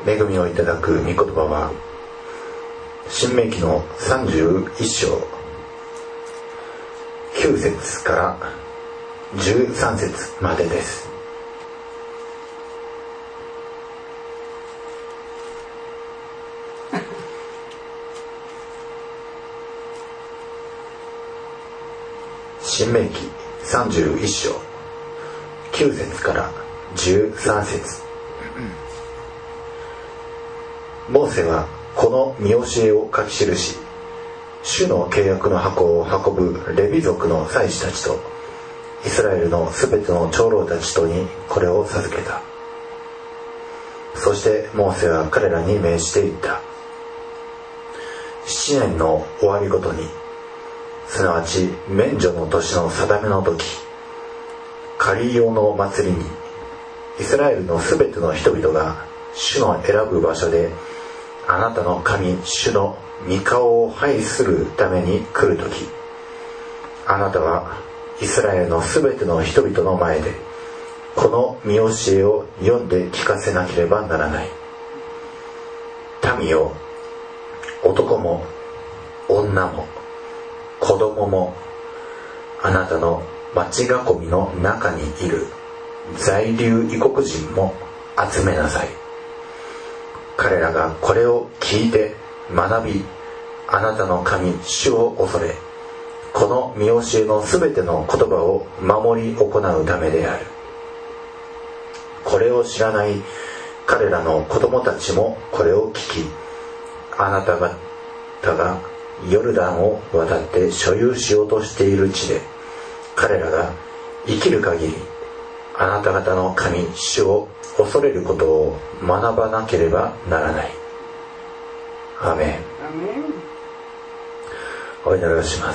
恵みをいただく御言葉は申命記の31章9節から13節までです。申命記31章9節から13節。モーセはこの見教えを書き記し、主の契約の箱を運ぶレビ族の祭司たちとイスラエルのすべての長老たちとにこれを授けた。そしてモーセは彼らに命じて言った。7年の終わりごとに、すなわち免除の年の定めの時、カリオの祭りにイスラエルのすべての人々が主の選ぶ場所であなたの神主の御顔を拝するために来る時、あなたはイスラエルのすべての人々の前でこの見教えを読んで聞かせなければならない。民よ、男も女も子供もあなたの町囲みの中にいる在留異国人も集めなさい。彼らがこれを聞いて学び、あなたの神主を恐れ、この見教えのすべての言葉を守り行うためである。これを知らない彼らの子供たちもこれを聞き、あなた方がヨルダンを渡って所有しようとしている地で、彼らが生きる限りあなた方の神主を恐れることを学ばなければならない。アーメン。お祈りをします。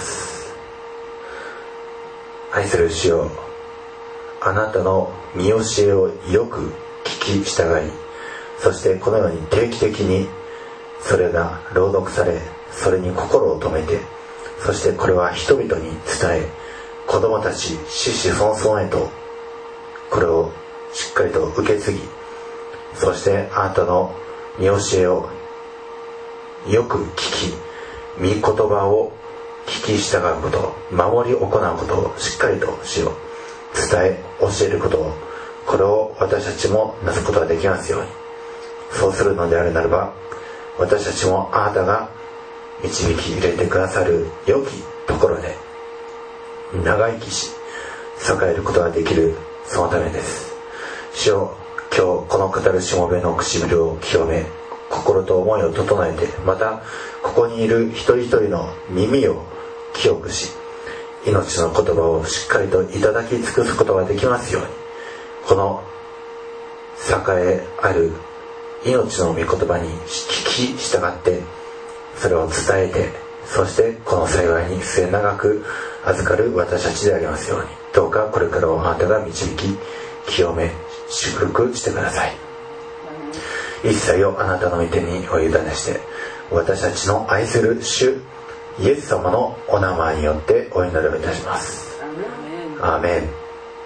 愛する主よ、あなたの見教えをよく聞き従い、そしてこのように定期的にそれが朗読され、それに心を留めて、そしてこれは人々に伝え、子供たち子々孫々へとこれをしっかりと受け継ぎ、そしてあなたの見教えをよく聞き、御言葉を聞き従うこと、守り行うことをしっかりとしよう、伝え教えることを、これを私たちもなすことができますように。そうするのであるならば、私たちもあなたが導き入れてくださる良きところで長生きし栄えることができる、そのためです。主よ、今日この語るしもべの唇を清め、心と思いを整えて、またここにいる一人一人の耳を清くし、命の言葉をしっかりといただき尽くすことができますように、この栄えある命の御言葉に聞き従って、それを伝えて、そしてこの幸いに末永く預かる私たちでありますように、どうかこれからをあなたが導き清め祝福してください。一切をあなたの御手にお委ねして、私たちの愛する主イエス様のお名前によってお祈りをいたします。アーメン。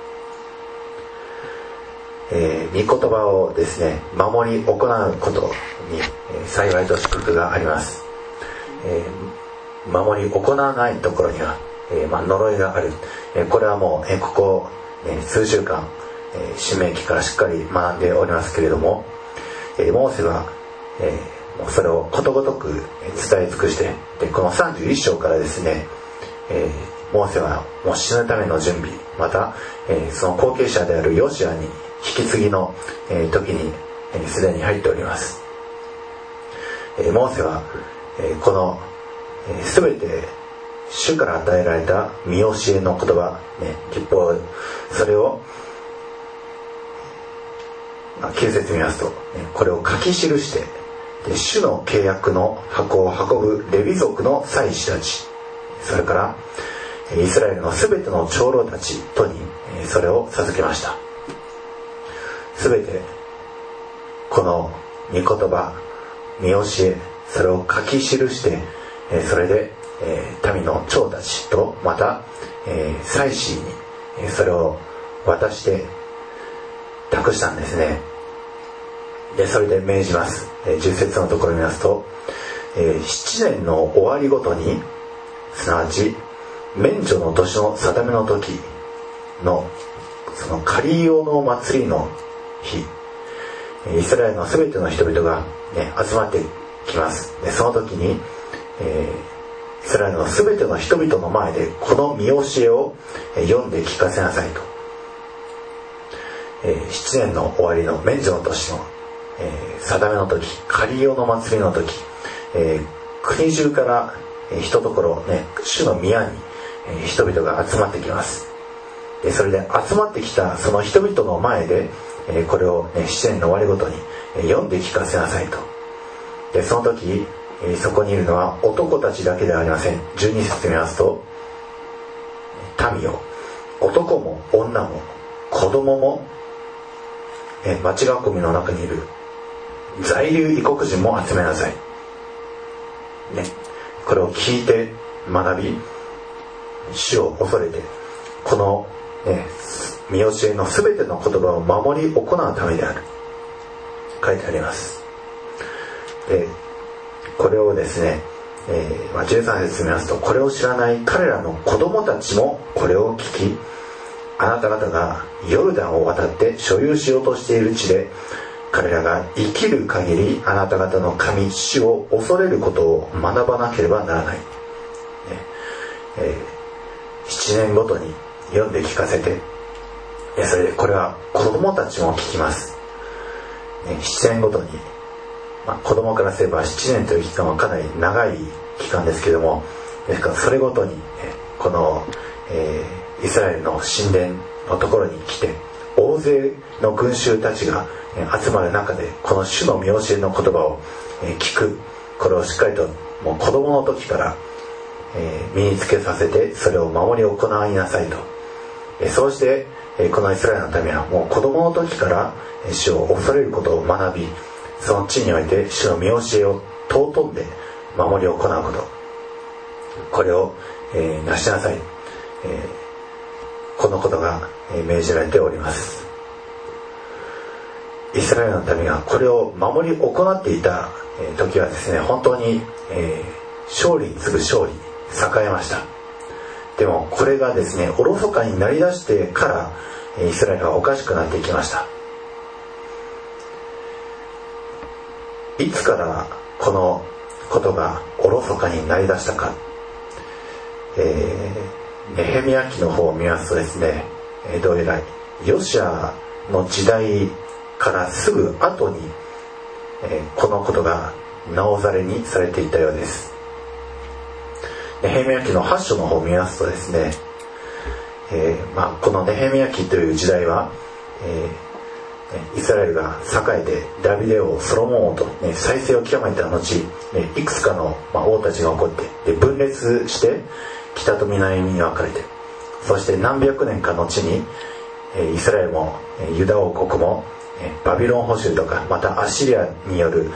御言葉をですね、守り行うことに幸いと祝福があります。守り行わないところには、呪いがある。これはもう、ここ、数週間、申命記からしっかり学んでおりますけれども、モーセは、もうそれをことごとく伝え尽くして、でこの31章からですね、モーセはもう死ぬための準備、また、その後継者であるヨシアに引き継ぎの、時にすでに入っております。モーセは、この全て主から与えられた見教えの言葉、律法、それを9節見ますと、これを書き記して、で主の契約の箱を運ぶレビ族の祭司たち、それからイスラエルのすべての長老たちとにそれを授けました。すべてこの御言葉、見教え、それを書き記して、それで民の長たちとまた祭司にそれを渡して託したんですね。 でそれで命じます。10節のところを見ますと、7年の終わりごとに、すなわち免除の年の定めの時のその狩り用の祭りの日、イスラエルのすべての人々が、集まってきます。でその時に、イスラエルのすべての人々の前でこの見教えを読んで聞かせなさいと。7年の終わりの免除の年の、定めの時、狩り用の祭りの時、国中からひとところ、主の宮に人々が集まってきます。でそれで集まってきたその人々の前でこれを、7年の終わりごとに読んで聞かせなさいと。でその時そこにいるのは男たちだけではありません。12節見ますと、民よ、男も女も子供も、町囲みの中にいる在留異国人も集めなさい、これを聞いて学び、主を恐れてこの、見教えのすべての言葉を守り行うためである、書いてあります。でこれをですね、13節見ますと、これを知らない彼らの子供たちもこれを聞き、あなた方がヨルダンを渡って所有しようとしている地で、彼らが生きる限りあなた方の神主を恐れることを学ばなければならない、7年ごとに読んで聞かせて、それでこれは子供たちも聞きます、7年ごとに、子供からすれば7年という期間はかなり長い期間ですけども、ですからそれごとにこの、イスラエルの神殿のところに来て、大勢の群衆たちが集まる中でこの主の見教えの言葉を聞く、これをしっかりともう子供の時から身につけさせて、それを守り行いなさいと。そうしてこのイスラエルの民はもう子供の時から主を恐れることを学び、その地において主の見教えを尊んで守り行うこと、これをなしなさい、このことが命じられております。イスラエルの民がこれを守り行っていた時はですね、本当に勝利に次ぐ勝利、栄えました。でもこれがですね、おろそかになりだしてからイスラエルはおかしくなっていきました。いつからこのことがおろそかになりだしたか、ネヘミヤ記の方を見ますとですね、どうやらヨシアの時代からすぐ後に、このことがなおざれにされていたようです。ネヘミヤ記の8章の方を見ますとですね、このネヘミヤ記という時代は、イスラエルが栄えてダビデ王ソロモン王と、再生を極めた後、いくつかの、王たちが起こって分裂して北と南に分かれて、そして何百年か後にイスラエルもユダ王国もバビロン捕囚とかまたアッシリアによる、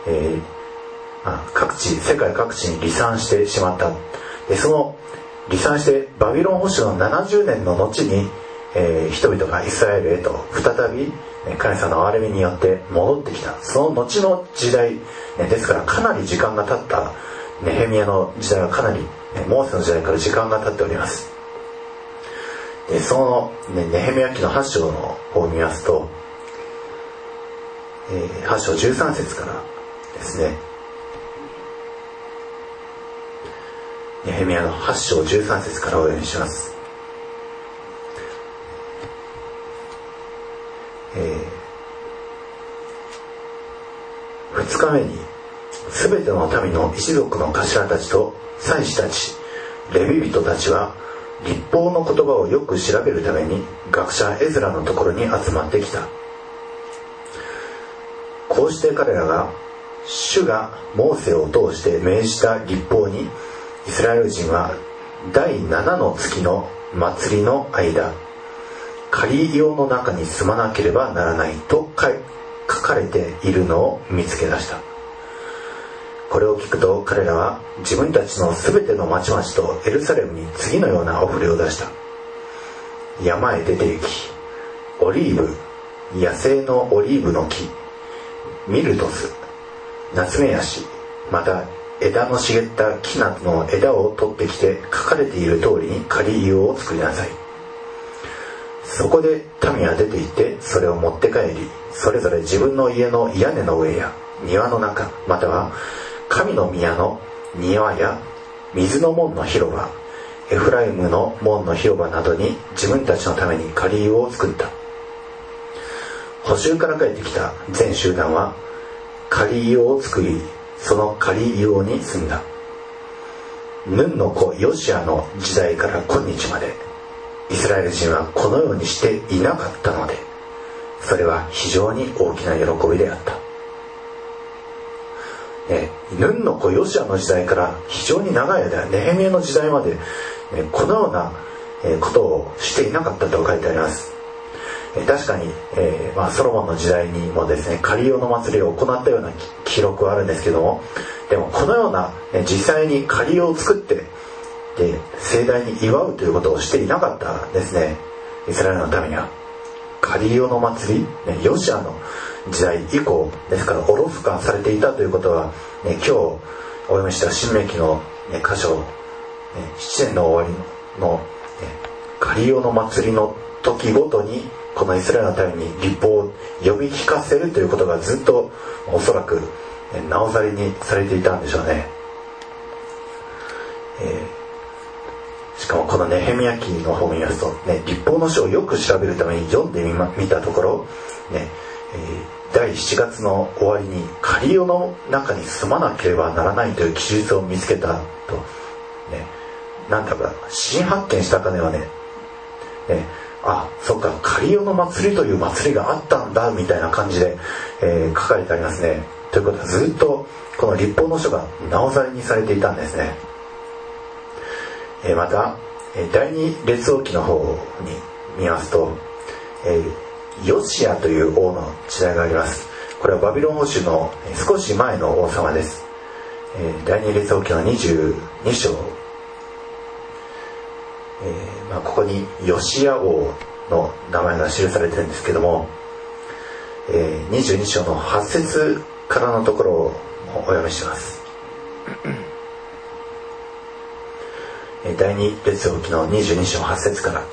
世界各地に離散してしまった。でその離散してバビロン捕囚の70年の後に、人々がイスラエルへと再び神様の憐れみによって戻ってきた。その後の時代ですから、かなり時間が経った。ネヘミヤの時代はかなりモーセの時代から時間が経っております。でその、ネヘミヤ記の8章の方を見ますと、8章13節からですね、ネヘミヤの8章13節からお読みします。2日目にすべての民の一族の頭たちと祭司たち、レビ人たちは律法の言葉をよく調べるために学者エズラのところに集まってきた。こうして彼らが主がモーセを通して命じた律法に、イスラエル人は第7の月の祭りの間、狩り用の中に住まなければならないと書かれているのを見つけ出した。これを聞くと彼らは自分たちのすべての町々とエルサレムに次のようなお触れを出した。山へ出て行き、オリーブ、野生のオリーブの木、 ミルトス、ナツメヤシ、また枝の茂った木などの枝を取ってきて書かれている通りに仮湯を作りなさい。そこで民は出て行ってそれを持って帰り、それぞれ自分の家の屋根の上や庭の中、または神の宮の庭や水の門の広場、エフライムの門の広場などに自分たちのために仮湯を作った。捕囚から帰ってきた全集団は仮湯を作り、その仮湯に住んだ。ヌンの子ヨシアの時代から今日までイスラエル人はこのようにしていなかったので、それは非常に大きな喜びであった。ヌンの子ヨシアの時代から非常に長い間、ネヘミヤの時代までこのようなことをしていなかったと書いてあります。確かに、ソロモンの時代にもですね、仮用の祭りを行ったような記録はあるんですけども、でもこのような実際に仮用を作ってで盛大に祝うということをしていなかったですね。イスラエルのためには仮用の祭り、ヨシアの時代以降ですからおろそかされていたということは、今日お読みした新明記の箇所、7年の終わりの仮用の祭りの時ごとにこのイスラエルのために律法を呼び聞かせるということがずっとおそらくなおざりにされていたんでしょうね。しかもこのネヘミヤ記の方を見ますと、律法の書をよく調べるために読んでみたところ、第7月の終わりに仮世の中に住まなければならないという記述を見つけたと、なんだか新発見したかのようね、そっか、仮世の祭りという祭りがあったんだみたいな感じで、書かれてありますね。ということはずっとこの律法の書がなおざりにされていたんですね。また第二列王記の方に見ますと、ヨシアという王の時代があります。これはバビロン捕囚の少し前の王様です。第二列王記の22章、ここにヨシア王の名前が記されているんですけども、22章の8節からのところをお読みします。第二列王記の22章8節から。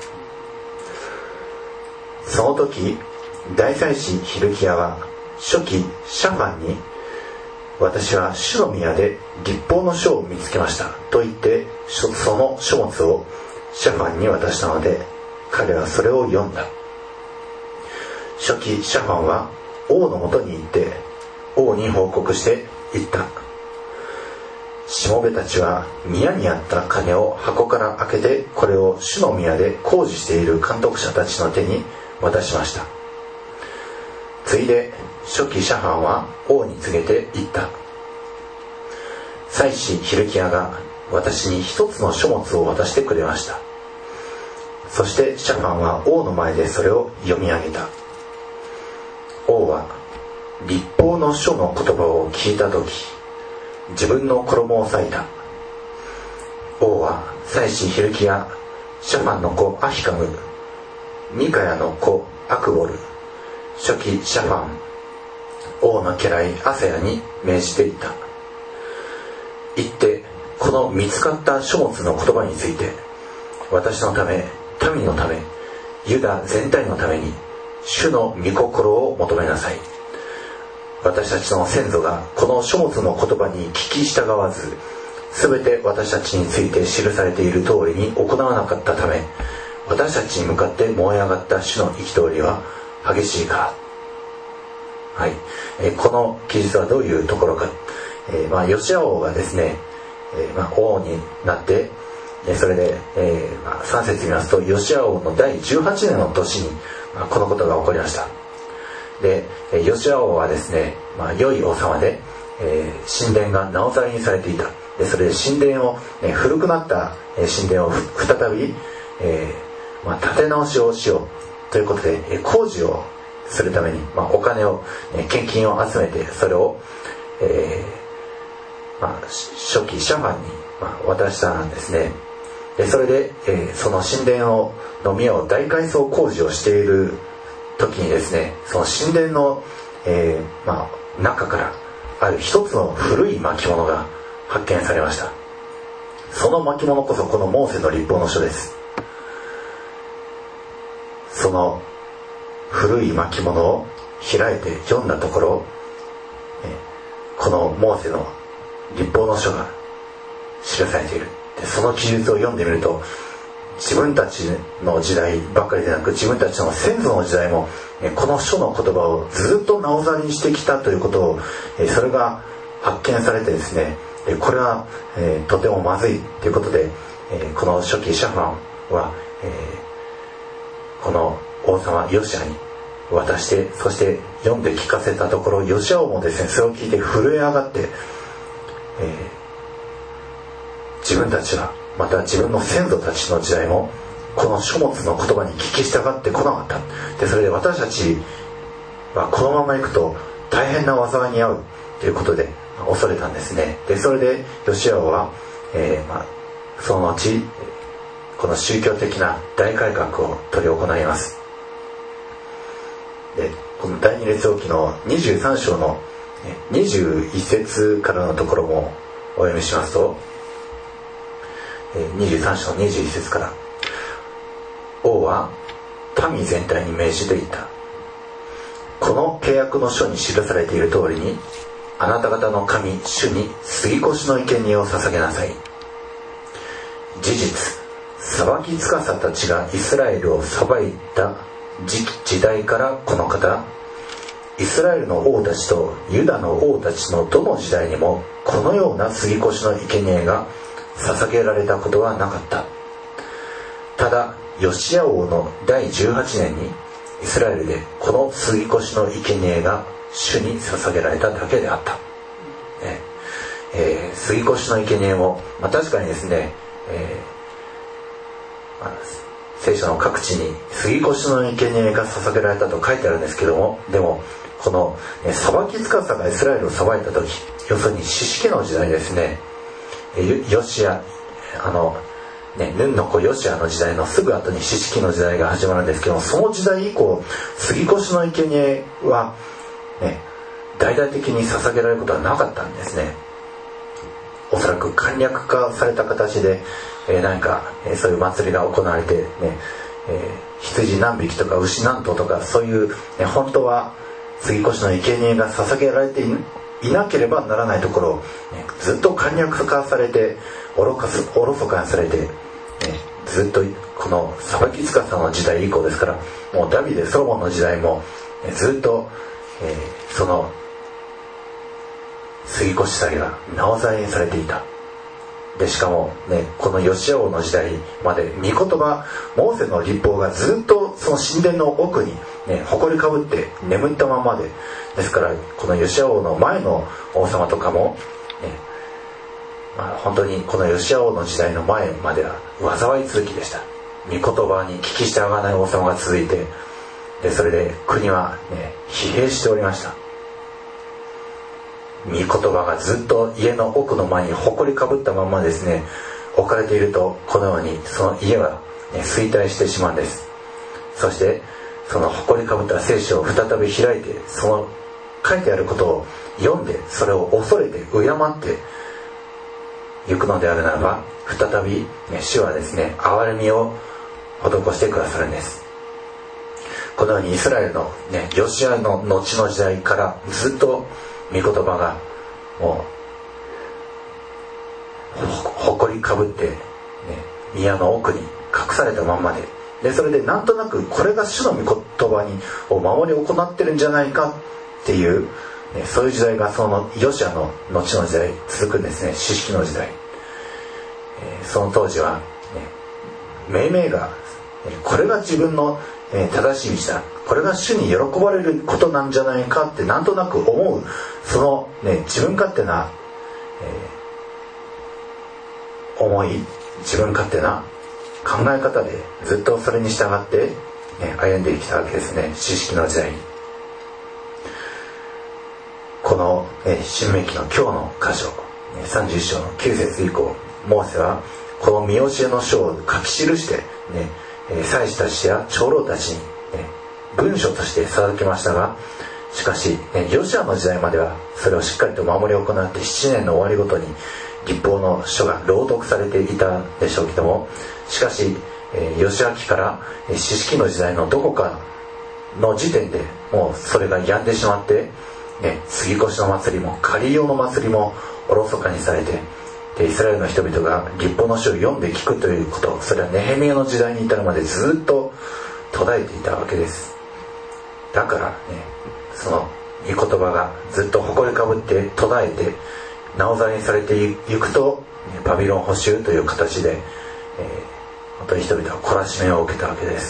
その時大祭司ヒルキヤは初期シャファンに、私は主の宮で律法の書を見つけましたと言ってその書物をシャファンに渡したので、彼はそれを読んだ。初期シャファンは王のもとに行って王に報告して言った。しもべたちは宮にあった金を箱から開けて、これを主の宮で工事している監督者たちの手に渡しました。ついで初期シャファンは王に告げて言った。祭司ヒルキヤが私に一つの書物を渡してくれました。そしてシャファンは王の前でそれを読み上げた。王は律法の書の言葉を聞いたとき、自分の衣を裂いた。王は祭司ヒルキヤ、シャファンの子アヒカム、ミカヤの子アクボル、初期シャファン、王の家来アセヤに命じていた。言って、この見つかった書物の言葉について、私のため、民のため、ユダ全体のために主の御心を求めなさい。私たちの先祖がこの書物の言葉に聞き従わず、すべて私たちについて記されている通りに行わなかったため、私たちに向かって燃え上がった主の憤りは激しいから。この記述はどういうところか。ヨシア王がですね、王になって、それで、3節見ますと、ヨシア王の第18年の年に、このことが起こりました。で、ヨシア王はですね、良い王様で、神殿がなおざりにされていた。で、それで神殿を、古くなった神殿を再び、建て直しをしようということで、工事をするために、お金を、献金を集めて、それを、初期シャファンに渡したんですね。で、それで、その神殿の宮を大改装工事をしている時にですね、その神殿の、 中からある一つの古い巻物が発見されました。その巻物こそこのモーセの律法の書です。その古い巻物を開いて読んだところ、このモーセの律法の書が記されている。でその記述を読んでみると、自分たちの時代ばかりでなく、自分たちの先祖の時代もこの書の言葉をずっとなおざりにしてきたということを、それが発見されてですね、これはとてもまずいということで、この初期シャファンはこの王様ヨシアに渡して、そして読んで聞かせたところ、ヨシア王もですね、それを聞いて震え上がって、自分たちはまた自分の先祖たちの時代もこの書物の言葉に聞き従ってこなかった。でそれで私たちはこのままいくと大変な災いに遭うということで恐れたんですね。でそれでヨシア王は、その後この宗教的な大改革を執り行います。でこの第二列王記の23章の21節からのところもお読みしますと、23章の21節から、王は民全体に命じていた。この契約の書に記されている通りに、あなた方の神主に杉越の生贄を捧げなさい。事実、裁き司たちがイスラエルを裁いた時代からこの方、イスラエルの王たちとユダの王たちのどの時代にもこのような杉越の生贄が捧げられたことはなかった。ただヨシア王の第18年にイスラエルでこの杉越の生贄が主に捧げられただけであった。杉越の生贄も、確かにですね、聖書の各地に杉越の生贄が捧げられたと書いてあるんですけども、でもこの裁き司がイスラエルを裁いた時、要するに四式の時代ですね。ヨシアヌンの子ヨシアの時代のすぐ後に四式の時代が始まるんですけども、その時代以降杉越の生贄は、大々的に捧げられることはなかったんですね。おそらく簡略化された形で、そういう祭りが行われて、羊何匹とか牛何頭とか、そういう、本当は杉越の生贄が捧げられていなければならないところを、ずっと簡略化されておろそかにされて、ずっとこの裁き司の時代以降ですから、もうダビデソロモンの時代も、ずっと、その杉越祭がなおざりにされていた。でしかもこのヨシア王の時代まで御言葉モーセの律法がずっとその神殿の奥に埃かぶって眠ったままで、ですからこのヨシア王の前の王様とかも、本当にこのヨシア王の時代の前までは災い続きでした。御言葉に聞き従わない王様が続いて、でそれで国は疲弊しておりました。御言葉がずっと家の奥の前に埃かぶったままですね置かれていると、このようにその家は、衰退してしまうんです。そしてその埃かぶった聖書を再び開いて、その書いてあることを読んで、それを恐れて敬っていくのであるならば、再び、主はですね憐れみを施してくださるんです。このようにイスラエルの、ヨシアの後の時代からずっと御言葉がもう埃かぶって、宮の奥に隠されたまんまで、それでなんとなくこれが主の御言葉を守り行ってるんじゃないかっていう、そういう時代がそのヨシアの後の時代続くんですね。四式の時代、その当時は、命名がこれが自分の正しい道だ、これが主に喜ばれることなんじゃないかってなんとなく思う、その、自分勝手な、思い、自分勝手な考え方でずっとそれに従って、歩んできたわけですね。四式の時代にこの、新明記の今日の箇所31章の9節以降、モーセはこの見教えの書を書き記して祭司たちや長老たちに、文書として授けましたが、 しかしヨシュアの時代まではそれをしっかりと守り行って7年の終わりごとに律法の書が朗読されていたでしょうけども、しかしヨシュア期から四式の時代のどこかの時点でもうそれが止んでしまって、杉越の祭りもカリオの祭りもおろそかにされて、でイスラエルの人々が律法の書を読んで聞くということ、それはネヘミヤの時代に至るまでずっと途絶えていたわけです。だからね、その御言葉がずっと埃かぶって途絶えてなおざりにされていくと、バビロン捕囚という形で、本当に人々は懲らしめを受けたわけです。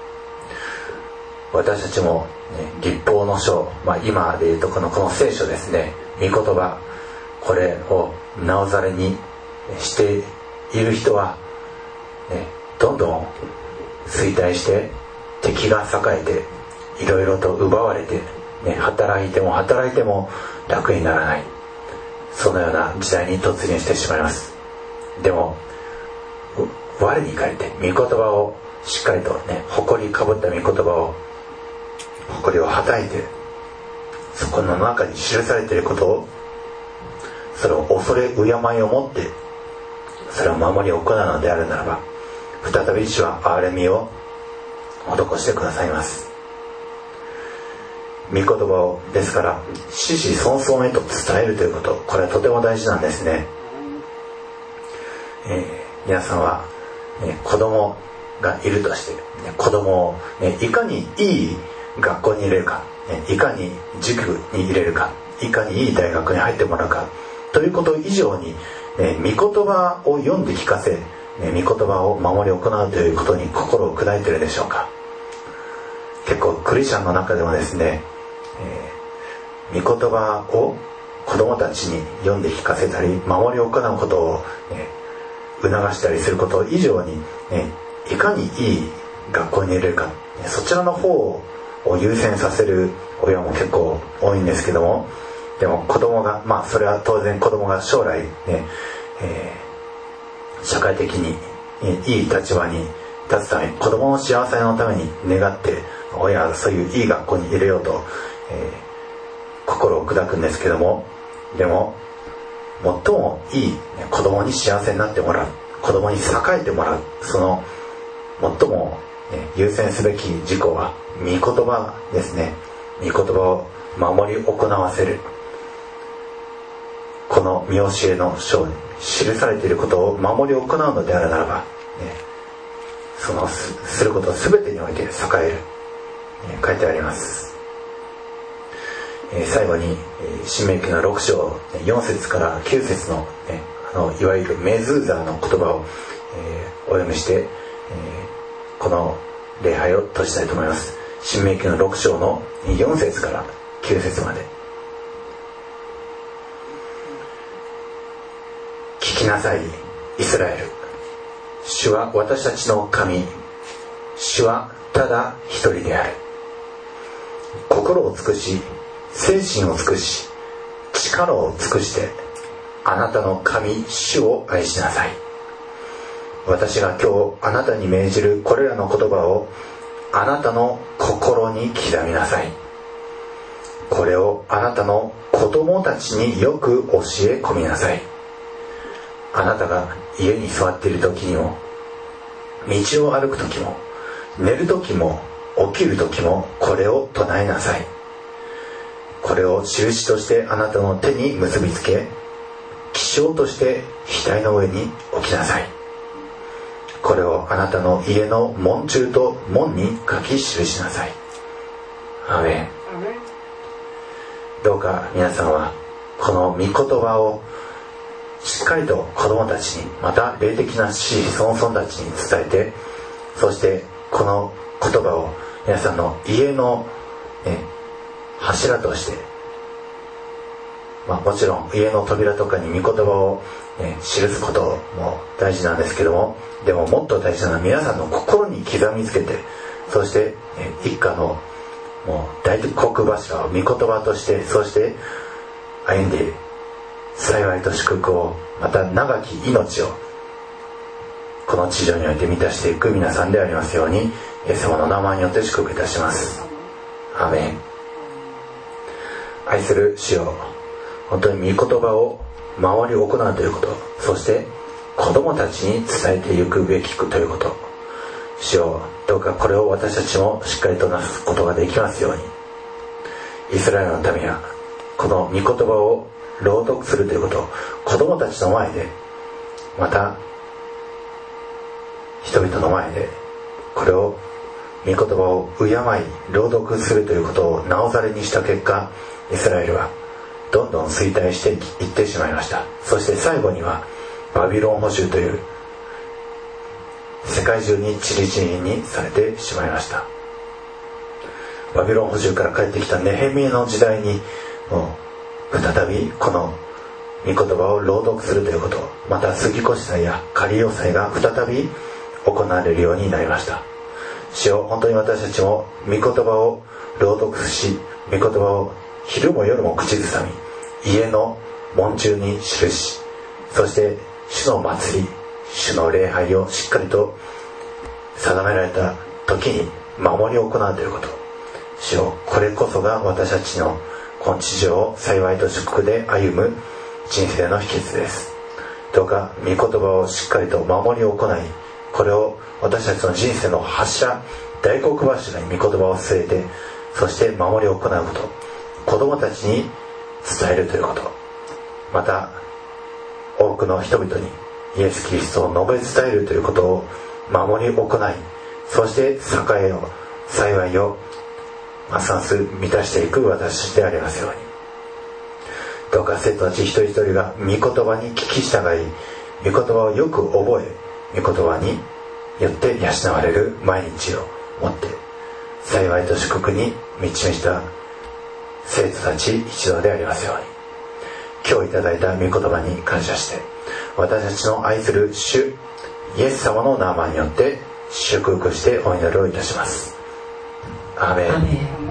私たちも、律法の書、今でいうとこの聖書ですね、御言葉、これをなおざりにしている人は、どんどん衰退して敵が栄えていろいろと奪われて、働いても働いても楽にならない、そのような時代に突入してしまいます。でも我に返って御言葉をしっかりと誇りかぶった御言葉を、誇りをはたいて、そこの中に記されていることを、それを恐れ敬いを持ってそれを守り行うのであるならば、再び主は憐れみを施してくださいます。御言葉をですから子々孫々へと伝えるということ、これはとても大事なんですね。皆さんは、子供がいるとして、子供を、いかにいい学校に入れるか、いかに塾に入れるか、いかにいい大学に入ってもらうかということ以上に、御言葉を読んで聞かせ、御言葉を守り行うということに心を砕いているでしょうか。結構クリスチャンの中でもですね、御言葉を子供たちに読んで聞かせたり守り行うことを、促したりすること以上に、いかにいい学校に入れるか、そちらの方を優先させる親も結構多いんですけども、でも子供が、それは当然子供が将来、社会的にいい立場に立つため、子供の幸せのために願って親はそういういい学校に入れようと、心を砕くんですけども、でも最もいい子供に幸せになってもらう、子供に栄えてもらう、その最も優先すべき事項は御言葉ですね。御言葉を守り行わせる、この見教えの書に記されていることを守り行うのであるならば、そのすること全てにおいて栄える、書いてあります。最後に申命記の6章4節から9節の、いわゆるメズーザーの言葉を、お読みして、この礼拝を閉じたいと思います。申命記の6章の4節から9節まで。聞きなさい、イスラエル。主は私たちの神、主はただ一人である。心を尽くし、精神を尽くし、力を尽くしてあなたの神主を愛しなさい。私が今日あなたに命じるこれらの言葉をあなたの心に刻みなさい。これをあなたの子供たちによく教え込みなさい。あなたが家に座っている時にも、道を歩く時も、寝る時も起きる時もこれを唱えなさい。これを印としてあなたの手に結びつけ、記章として額の上に置きなさい。これをあなたの家の門柱と門に書き記しなさい。アーメン。どうか皆さんはこの御言葉をしっかりと子供たちに、また霊的な子々孫々たちに伝えて、そしてこの言葉を皆さんの家の、柱として、もちろん家の扉とかに御言葉を、記すことも大事なんですけども、でももっと大事なのは皆さんの心に刻みつけて、そして、一家のもう大黒柱を御言葉として、そして歩んで幸いと祝福を、また長き命をこの地上において満たしていく皆さんでありますように、イエス様の名前によって祝福いたします。アーメン。 愛する主よ、本当に御言葉を守り行うということ、そして子供たちに伝えていくべきということ、主よ、どうかこれを私たちもしっかりとなすことができますように。イスラエルの民はこの御言葉を朗読するということ、子供たちの前で、また人々の前でこれを御言葉を敬い朗読するということをなおざりにした結果、イスラエルはどんどん衰退していってしまいました。そして最後にはバビロン捕囚という世界中に散り散りにされてしまいました。バビロン捕囚から帰ってきたネヘミヤの時代にもう再びこの御言葉を朗読するということ、また杉越祭や仮要祭が再び行われるようになりました。主よ、本当に私たちも御言葉を朗読し、御言葉を昼も夜も口ずさみ、家の門中に記し、そして主の祭り、主の礼拝をしっかりと定められた時に守り行うということ、主よ、これこそが私たちの今地上を幸いと祝福で歩む人生の秘訣です。どうか御言葉をしっかりと守り行い、これを私たちの人生の柱、大黒柱に御言葉を据えて、そして守り行うこと、子供たちに伝えるということ、また多くの人々にイエス・キリストを述べ伝えるということを守り行い、そして栄えを幸いをますます満たしていく私でありますように。どうか生徒たち一人一人が御言葉に聞き従い、御言葉をよく覚え、御言葉によって養われる毎日をもって幸いと祝福に満ち満ちた生徒たち一同でありますように。今日いただいた御言葉に感謝して、私たちの愛する主イエス様の名前によって祝福してお祈りをいたします。アーメン。